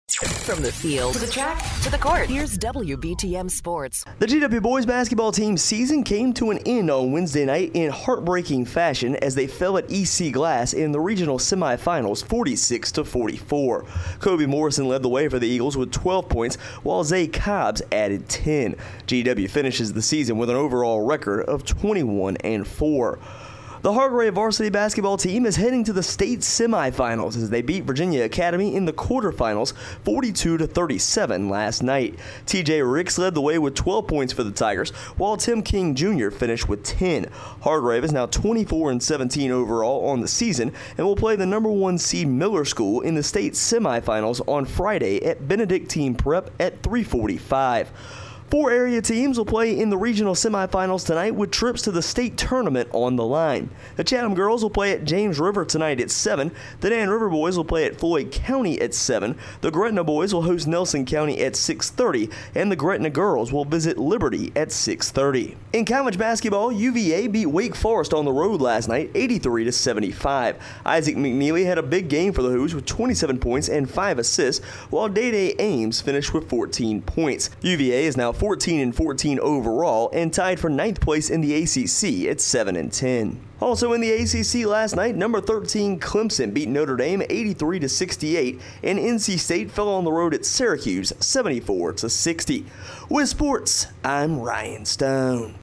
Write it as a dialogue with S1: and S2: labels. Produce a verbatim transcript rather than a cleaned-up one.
S1: From the field to the track to the court, here's W B T M Sports.
S2: The G W boys basketball team season came to an end on Wednesday night in heartbreaking fashion as they fell at E C Glass in the regional semifinals forty-six to forty-four. Kobe Morrison led the way for the Eagles with twelve points, while Zay Cobbs added ten. G W finishes the season with an overall record of twenty-one and four. The Hargrave varsity basketball team is heading to the state semifinals as they beat Virginia Academy in the quarterfinals forty-two to thirty-seven last night. T J Ricks led the way with twelve points for the Tigers, while Tim King Junior finished with ten. Hargrave is now twenty-four and seventeen overall on the season and will play the number one seed Miller School in the state semifinals on Friday at Benedictine Prep at three forty-five. Four area teams will play in the regional semifinals tonight with trips to the state tournament on the line. The Chatham girls will play at James River tonight at seven. The Dan River boys will play at Floyd County at seven. The Gretna boys will host Nelson County at six thirty. And the Gretna girls will visit Liberty at six thirty. In college basketball, U V A beat Wake Forest on the road last night eighty-three to seventy-five. Isaac McNeely had a big game for the Hoos with twenty-seven points and five assists, while Day-Day Ames finished with fourteen points. U V A is now fourteen and fourteen overall and tied for ninth place in the A C C at seven and ten. Also in the A C C last night, number thirteen Clemson beat Notre Dame eighty-three to sixty-eight, and N C State fell on the road at Syracuse seventy-four to sixty. With sports, I'm Ryan Stone.